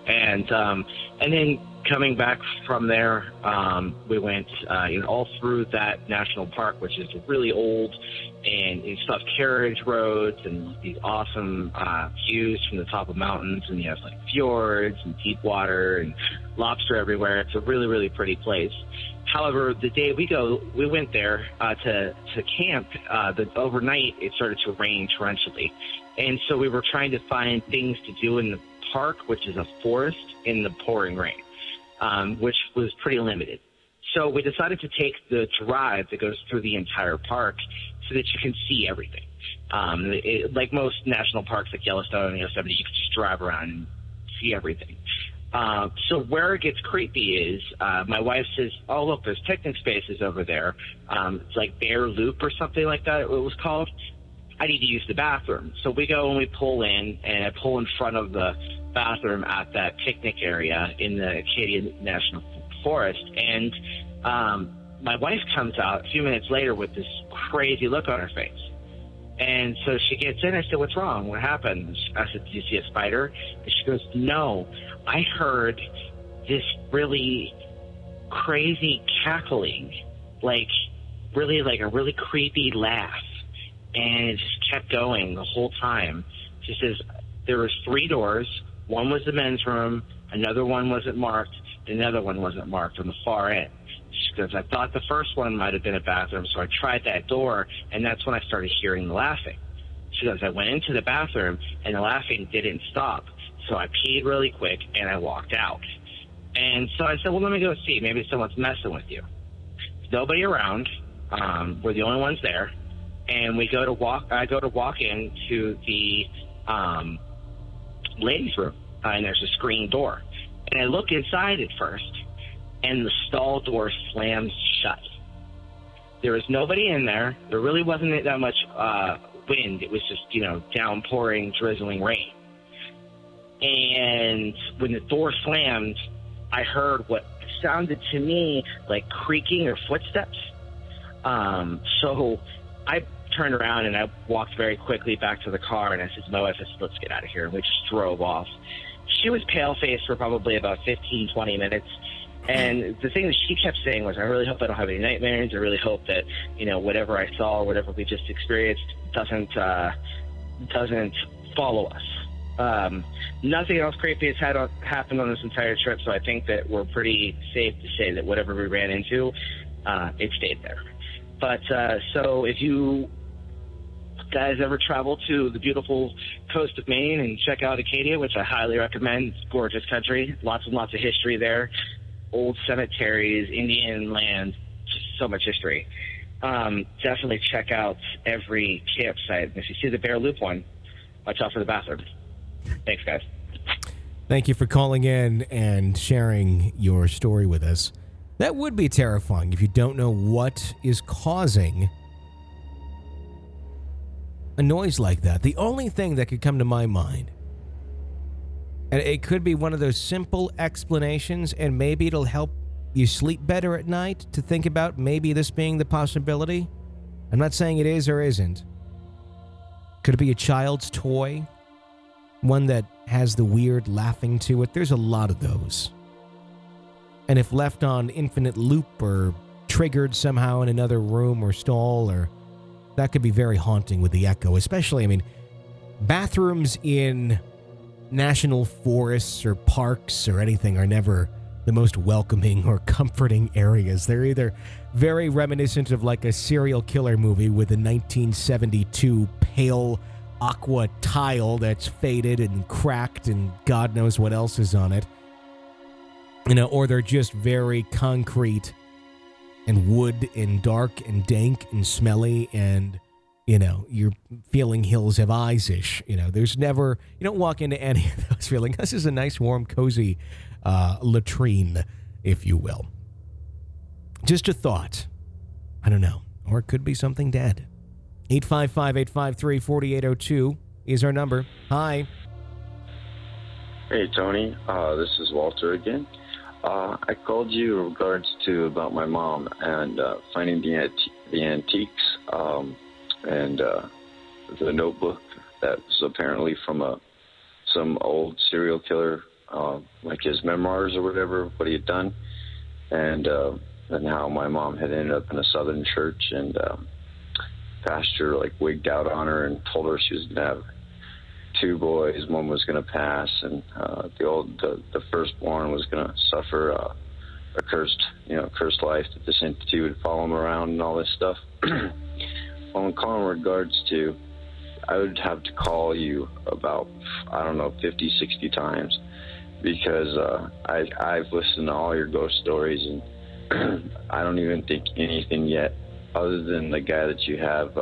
And then coming back from there, we went all through that national park, which is really old, and you still have carriage roads and these awesome views from the top of mountains, and you have like fjords and deep water and lobster everywhere. It's a really, really pretty place. However, the day we went there to camp. Overnight, it started to rain torrentially, and so we were trying to find things to do in the park, which is a forest, in the pouring rain, which was pretty limited. So we decided to take the drive that goes through the entire park so that you can see everything. Like most national parks like Yellowstone and Yosemite, you can just drive around and see everything. So where it gets creepy is my wife says, oh, look, there's picnic spaces over there. It's like Bear Loop or something like that it was called. I need to use the bathroom. So we go and we pull in, and I pull in front of the bathroom at that picnic area in the Acadia National Forest. And my wife comes out a few minutes later with this crazy look on her face. And so she gets in. I said, what's wrong? What happened? I said, do you see a spider? And she goes, no. I heard this really crazy cackling, like a really creepy laugh. And it just kept going the whole time. She says there was 3 doors. One was the men's room. Another one wasn't marked. Another one wasn't marked on the far end. She goes, I thought the first one might have been a bathroom, so I tried that door, and that's when I started hearing the laughing. She goes, I went into the bathroom, and the laughing didn't stop. So I peed really quick, and I walked out. And so I said, well, let me go see. Maybe someone's messing with you. There's nobody around. We're the only ones there. And I go to walk into the ladies' room, and there's a screen door. And I look inside at first, and the stall door slams shut. There was nobody in there. There really wasn't that much wind. It was just, downpouring, drizzling rain. And when the door slammed, I heard what sounded to me like creaking or footsteps. So I turned around and I walked very quickly back to the car, and I said to my wife, let's get out of here. And we just drove off. She was pale-faced for probably about 15, 20 minutes. And the thing that she kept saying was, I really hope I don't have any nightmares. I really hope that, whatever I saw or whatever we just experienced doesn't follow us. Nothing else creepy has happened on this entire trip, so I think that we're pretty safe to say that whatever we ran into, it stayed there. But so if you guys ever travel to the beautiful coast of Maine and check out Acadia, which I highly recommend, it's gorgeous country, lots and lots of history there, old cemeteries, Indian land, just so much history. Definitely check out every campsite. If you see the Bear Loop one, watch out for the bathroom. Thanks, guys. Thank you for calling in and sharing your story with us. That would be terrifying if you don't know what is causing a noise like that. The only thing that could come to my mind, and it could be one of those simple explanations, and maybe it'll help you sleep better at night, to think about maybe this being the possibility. I'm not saying it is or isn't. Could it be a child's toy? One that has the weird laughing to it? There's a lot of those. And if left on infinite loop or triggered somehow in another room or stall, or that could be very haunting with the echo. Especially, bathrooms in national forests or parks or anything are never the most welcoming or comforting areas. They're either very reminiscent of like a serial killer movie with a 1972 pale aqua tile that's faded and cracked and God knows what else is on it. Or they're just very concrete and wood and dark and dank and smelly and, you're feeling hills have eyes-ish. There's never, you don't walk into any of those feeling, this is a nice, warm, cozy latrine, if you will. Just a thought. I don't know. Or it could be something dead. 855-853-4802 is our number. Hi. Hey, Tony. This is Walter again. I called you in regards to about my mom and finding the antiques and the notebook that was apparently from some old serial killer like his memoirs or whatever, what he had done, and how my mom had ended up in a Southern church, and pastor like wigged out on her and told her she was going to have 2 boys, one was going to pass, and the firstborn was going to suffer a cursed life, that this entity would follow him around and all this stuff. Well, in calling regards to, I would have to call you about, 50, 60 times, because I've listened to all your ghost stories, and I don't even think anything yet, other than the guy that you have,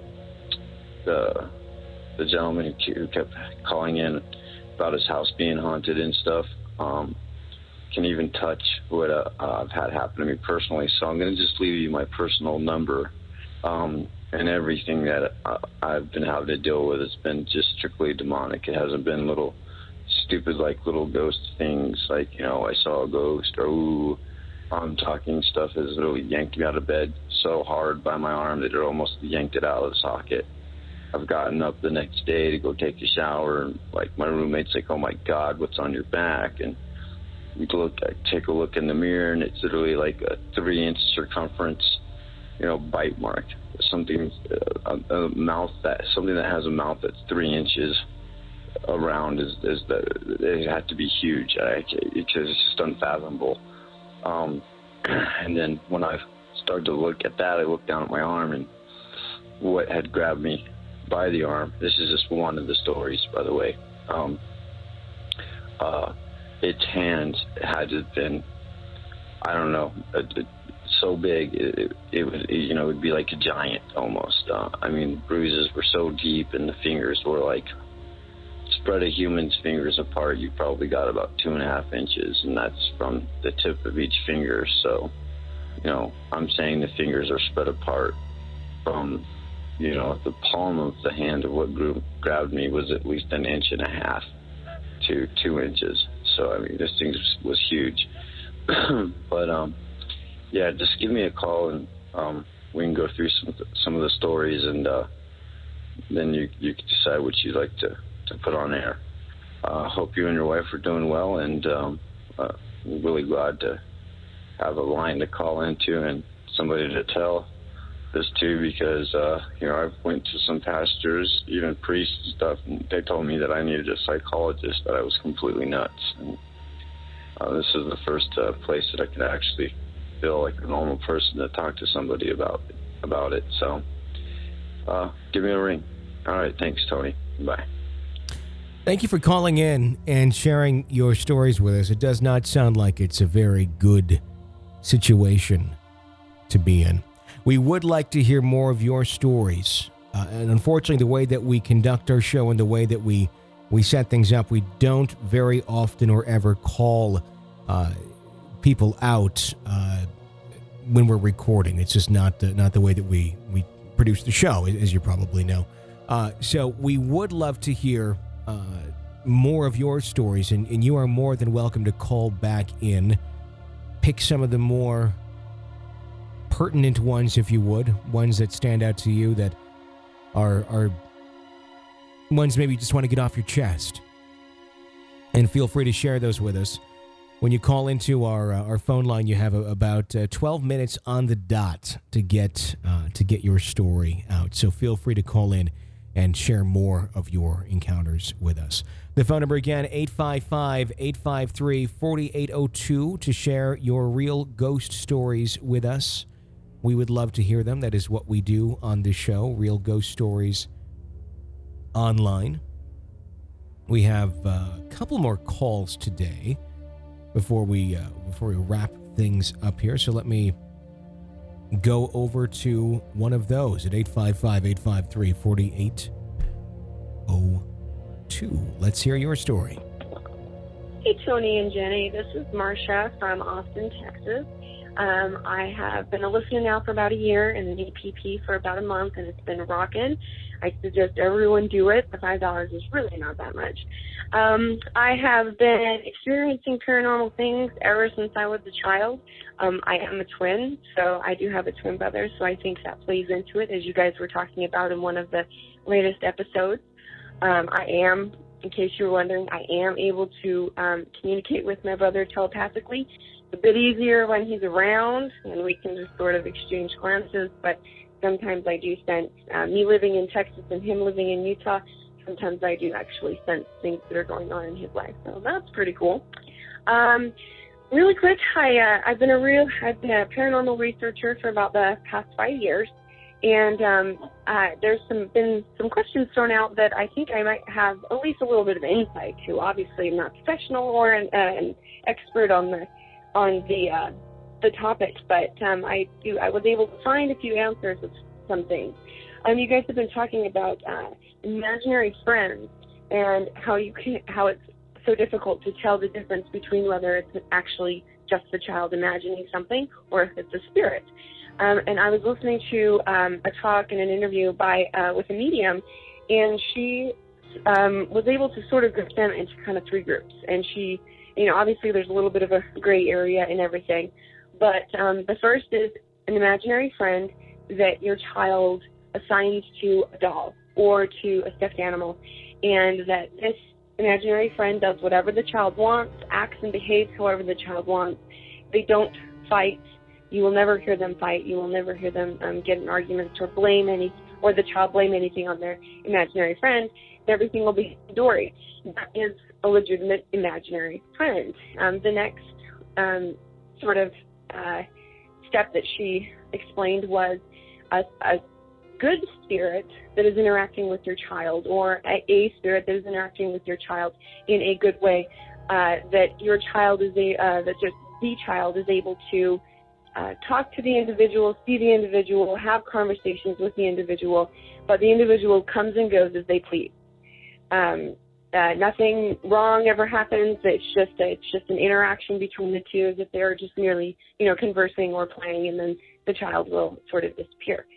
the gentleman who kept calling in about his house being haunted and stuff, can even touch what I've had happen to me personally. So I'm going to just leave you my personal number, and everything that I've been having to deal with has been just strictly demonic. It hasn't been little stupid, like little ghost things, like, I saw a ghost, or ooh, I'm talking stuff has literally yanked me out of bed so hard by my arm that it almost yanked it out of the socket. I've gotten up the next day to go take a shower, and like my roommate's like, "Oh my God, what's on your back?" And I take a look in the mirror, and it's literally like a 3-inch circumference, bite mark. Something something that has a mouth that's 3 inches around it had to be huge, because it's just unfathomable. And then when I started to look at that, I looked down at my arm, and what had grabbed me by the arm, this is just one of the stories, by the way, its hands had to have been, I don't know, so big, it would be like a giant almost. The bruises were so deep, and the fingers were like, spread a human's fingers apart, you probably got about 2.5 inches, and that's from the tip of each finger. So, I'm saying the fingers are spread apart from, the palm of the hand of what grabbed me was at least 1.5 inches to 2 inches. So, this thing was huge. But, yeah, just give me a call, and we can go through some of the stories, and then you can decide what you'd like to put on air. Hope you and your wife are doing well, and I'm really glad to have a line to call into and somebody to tell this to, because I've went to some pastors, even priests and stuff, and they told me that I needed a psychologist, that I was completely nuts. And this is the first place that I could actually feel like a normal person to talk to somebody about it. So give me a ring. All right, thanks, Tony. Bye. Thank you for calling in and sharing your stories with us. It does not sound like it's a very good situation to be in. We would like to hear more of your stories. And unfortunately, the way that we conduct our show and the way that we set things up, we don't very often or ever call people out when we're recording. It's just not the way that we produce the show, as you probably know. So we would love to hear more of your stories, and you are more than welcome to call back in. Pick some of the more pertinent ones, if you would, ones that stand out to you, that are ones maybe you just want to get off your chest. And feel free to share those with us. When you call into our phone line, you have about 12 minutes on the dot to get your story out. So feel free to call in and share more of your encounters with us. The phone number again, 855-853-4802, to share your real ghost stories with us. We would love to hear them. That is what we do on this show, Real Ghost Stories Online. We have a couple more calls today before we wrap things up here. So let me go over to one of those at 855-853-4802. Let's hear your story. Hey, Tony and Jenny. This is Marcia from Austin, Texas. I have been a listener now for about a year and an EPP for about a month, and it's been rocking. I suggest everyone do it. The $5 is really not that much. I have been experiencing paranormal things ever since I was a child. I am a twin, so I do have a twin brother, so I think that plays into it, as you guys were talking about in one of the latest episodes. I am in case you were wondering, I am able to communicate with my brother telepathically. It's a bit easier when he's around, and we can just sort of exchange glances, but sometimes I do sense, me living in Texas and him living in Utah, sometimes I do actually sense things that are going on in his life. So that's pretty cool. Really quick, I've been a paranormal researcher for about the past 5 years, and there's been some questions thrown out that I think I might have at least a little bit of insight to. Obviously, I'm not professional or an expert on the topic, but I was able to find a few answers of some things. You guys have been talking about imaginary friends and how it's so difficult to tell the difference between whether it's actually just the child imagining something or if it's a spirit. And I was listening to a talk and an interview with a medium, and she was able to sort of group them into kind of 3 groups. And she, obviously there's a little bit of a gray area in everything, but the first is an imaginary friend that your child assigns to a doll or to a stuffed animal, and that this imaginary friend does whatever the child wants, acts and behaves however the child wants. They don't fight. You will never hear them fight. You will never hear them get in arguments or the child blame anything on their imaginary friend. Everything will be Dory. That is a legitimate imaginary friend. The next sort of step that she explained was a good spirit that is interacting with your child, or a spirit that is interacting with your child in a good way, that your child is the child is able to talk to the individual, see the individual, have conversations with the individual, but the individual comes and goes as they please. Nothing wrong ever happens. It's just an interaction between the two, as if they're just merely, conversing or playing, and then the child will sort of disappear.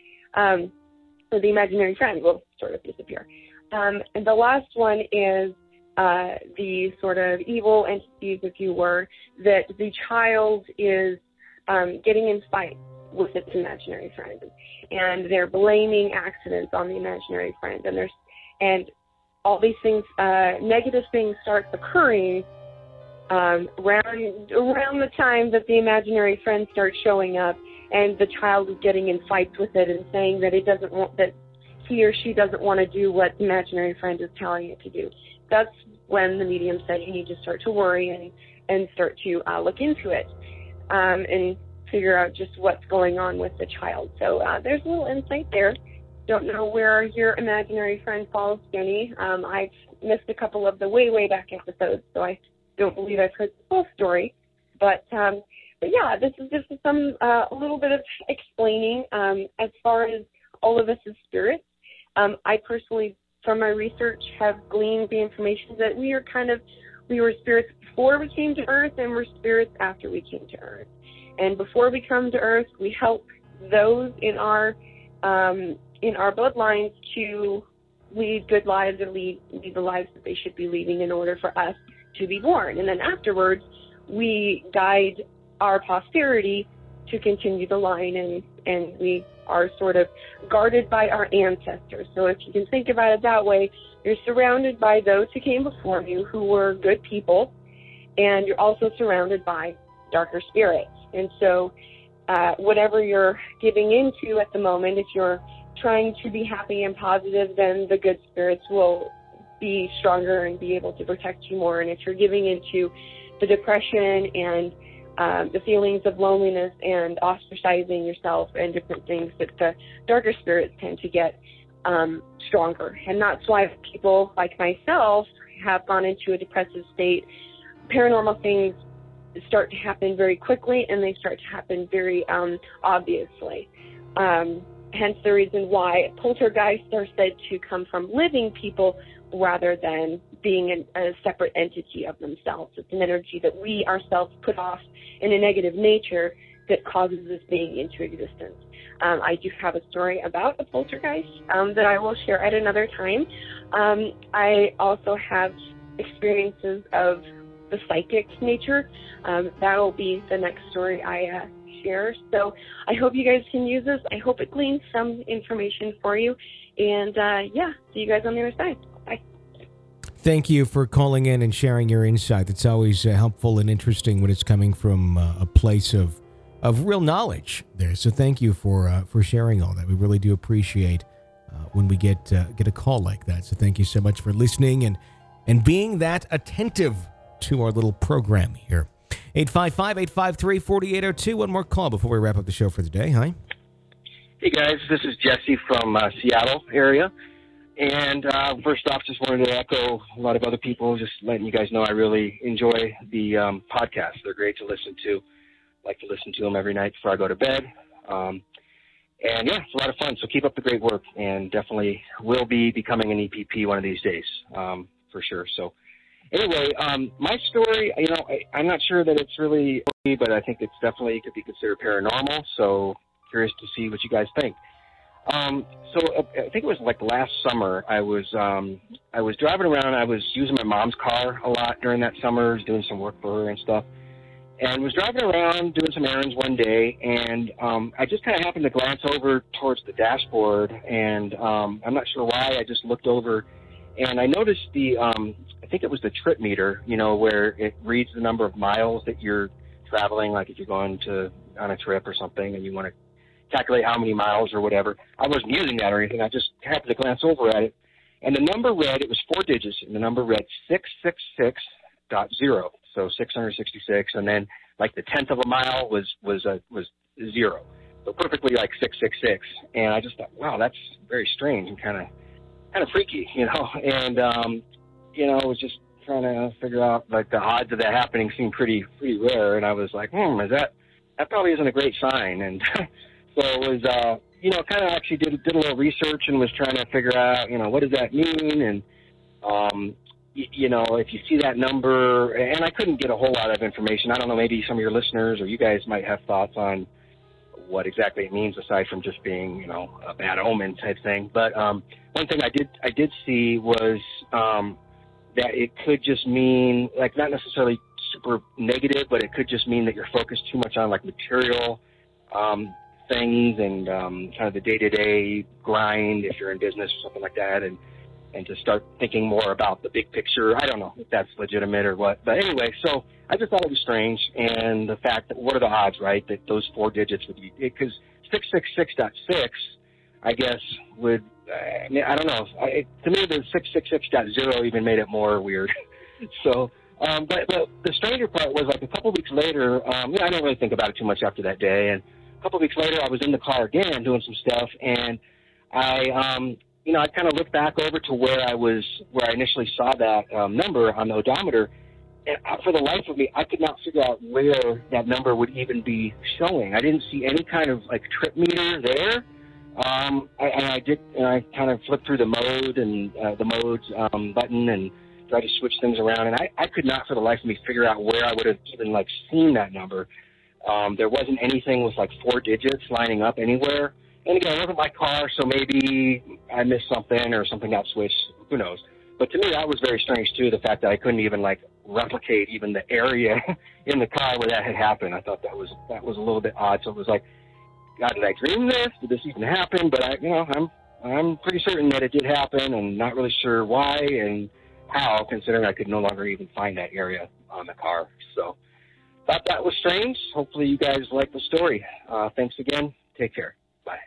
So the imaginary friend will sort of disappear. And the last one is the sort of evil entities, if you were, that the child is getting in fights with its imaginary friend, and they're blaming accidents on the imaginary friend, and all these things, negative things start occurring around the time that the imaginary friend starts showing up, and the child is getting in fights with it and saying that that he or she doesn't want to do what the imaginary friend is telling it to do. That's when the medium said you need to start to worry and start to look into it and figure out just what's going on with the child. So there's a little insight there. Don't know where your imaginary friend falls, Jenny. I've missed a couple of the way back episodes, so I don't believe I've heard the full story. But yeah, this is just a little bit of explaining as far as all of us as spirits. I personally, from my research, have gleaned the information that we were spirits before we came to Earth, and we're spirits after we came to Earth. And before we come to Earth, we help those in our bloodlines to lead good lives, or lead the lives that they should be leading in order for us to be born. And then afterwards, we guide our posterity to continue the line, and we are sort of guarded by our ancestors. So if you can think about it that way, you're surrounded by those who came before you who were good people, and you're also surrounded by darker spirits. And so whatever you're giving into at the moment, if you're trying to be happy and positive, then the good spirits will be stronger and be able to protect you more. And if you're giving into the depression and the feelings of loneliness and ostracizing yourself and different things, that the darker spirits tend to get stronger. And that's why people like myself have gone into a depressive state. Paranormal things start to happen very quickly, and they start to happen very obviously. Hence the reason why poltergeists are said to come from living people rather than being a separate entity of themselves. It's an energy that we ourselves put off in a negative nature that causes this being into existence. I do have a story about a poltergeist that I will share at another time. I also have experiences of the psychic nature. That will be the next story I share. So I hope you guys can use this. I hope it gleans some information for you. And yeah, see you guys on the other side. Bye. Thank you for calling in and sharing your insight. It's always helpful and interesting when it's coming from a place of real knowledge there. So thank you for sharing all that. We really do appreciate when we get a call like that. So thank you so much for listening and being that attentive to our little program here. 855-853-4802. One more call before we wrap up the show for the day. Hi. Hey, guys. This is Jesse from Seattle area. And first off, just wanted to echo a lot of other people, just letting you guys know I really enjoy the podcasts. They're great to listen to. I like to listen to them every night before I go to bed. And, yeah, it's a lot of fun. So keep up the great work, and definitely will be becoming an EPP one of these days, for sure. So anyway, my story, I'm not sure that it's really, but I think it's definitely could be considered paranormal. So curious to see what you guys think. So I think it was like last summer. I was driving around. I was using my mom's car a lot during that summer, doing some work for her and stuff. And was driving around doing some errands one day, and I just kind of happened to glance over towards the dashboard, and I'm not sure why. I just looked over, and I noticed I think it was the trip meter, where it reads the number of miles that you're traveling, like if you're going on a trip or something, and you want to calculate how many miles or whatever. I wasn't using that or anything. I just happened to glance over at it, and the number read, it was 4 digits, and the number read 666.0. So 666, and then like the tenth of a mile was 0. So perfectly like 666. And I just thought, wow, that's very strange and kind of freaky, And I was just trying to figure out, like, the odds of that happening seemed pretty rare. And I was like, that probably isn't a great sign. And so it was, kind of actually did a little research and was trying to figure out, what does that mean? And, if you see that number, and I couldn't get a whole lot of information. I don't know, maybe some of your listeners or you guys might have thoughts on what exactly it means aside from just being, a bad omen type thing. But one thing I did see was that it could just mean, like, not necessarily super negative, but it could just mean that you're focused too much on, like, material things and kind of the day-to-day grind if you're in business or something like that, and to start thinking more about the big picture. I don't know if that's legitimate or what. But anyway, so I just thought it was strange. And the fact that, what are the odds, right, that those 4 digits would be, because 666.6, I guess, would, I don't know. To me, the 666.0 even made it more weird. So, but the stranger part was, like, a couple weeks later, I didn't really think about it too much after that day. And a couple weeks later, I was in the car again doing some stuff, and I kind of looked back over to where I initially saw that number on the odometer, and for the life of me, I could not figure out where that number would even be showing. I didn't see any kind of, like, trip meter there. I kind of flipped through the mode and the modes button and tried to switch things around, and I could not for the life of me figure out where I would have even, like, seen that number. There wasn't anything with, like, 4 digits lining up anywhere. And again, it wasn't my car, so maybe I missed something or something got switched. Who knows? But to me, that was very strange, too, the fact that I couldn't even, like, replicate even the area in the car where that had happened. I thought that was a little bit odd. So it was like, God, did I dream this? Did this even happen? But I'm pretty certain that it did happen, and not really sure why and how, considering I could no longer even find that area on the car. So thought that was strange. Hopefully you guys like the story. Thanks again. Take care. Bye.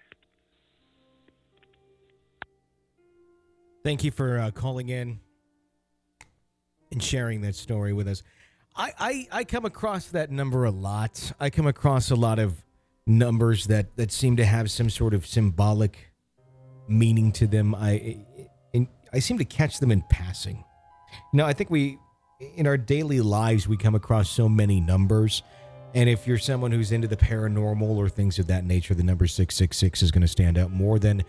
Thank you for calling in and sharing that story with us. I come across that number a lot. I come across a lot of numbers that seem to have some sort of symbolic meaning to them. I seem to catch them in passing. I think in our daily lives, we come across so many numbers. And if you're someone who's into the paranormal or things of that nature, the number 666 is going to stand out more than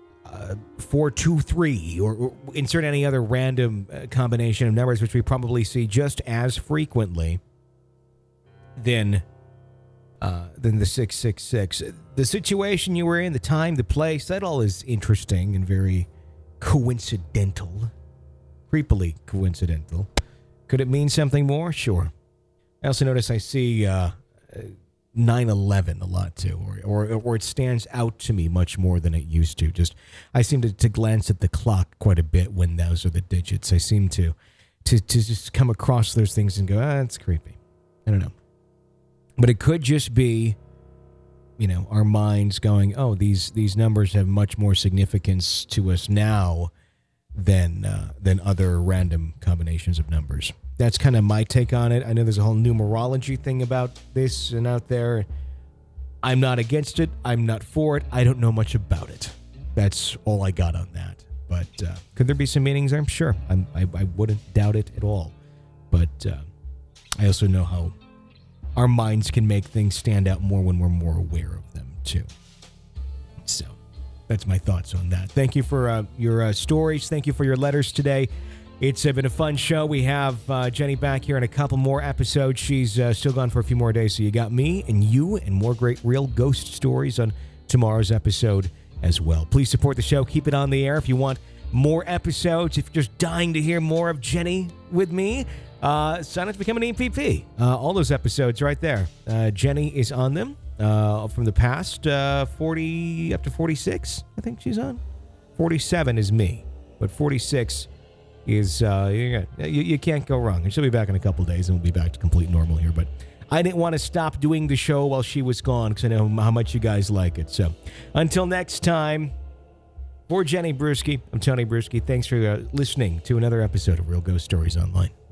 423 or insert any other random combination of numbers, which we probably see just as frequently than the 666. The situation you were in, the time, the place, that all is interesting and very coincidental, creepily coincidental. Could it mean something more? Sure. I also notice I see 9/11 a lot too, or it stands out to me much more than it used to. Just I seem to glance at the clock quite a bit when those are the digits. I seem to just come across those things and go, it's creepy. I don't know, but it could just be, our minds going, oh, these numbers have much more significance to us now than other random combinations of numbers. That's kind of my take on it. I know there's a whole numerology thing about this and out there. I'm not against it. I'm not for it. I don't know much about it. That's all I got on that. But could there be some meanings? I'm sure. I wouldn't doubt it at all. But I also know how our minds can make things stand out more when we're more aware of them, too. So that's my thoughts on that. Thank you for your stories. Thank you for your letters today. It's been a fun show. We have Jenny back here in a couple more episodes. She's still gone for a few more days, so you got me and you and more great real ghost stories on tomorrow's episode as well. Please support the show. Keep it on the air if you want more episodes. If you're just dying to hear more of Jenny with me, sign up to become an EPP. All those episodes right there. Jenny is on them from the past, 40 up to 46, I think she's on. 47 is me, but 46 is you can't go wrong. And she'll be back in a couple days, and we'll be back to complete normal here. But I didn't want to stop doing the show while she was gone because I know how much you guys like it. So until next time, for Jenny Bruschi, I'm Tony Bruschi. Thanks for listening to another episode of Real Ghost Stories Online.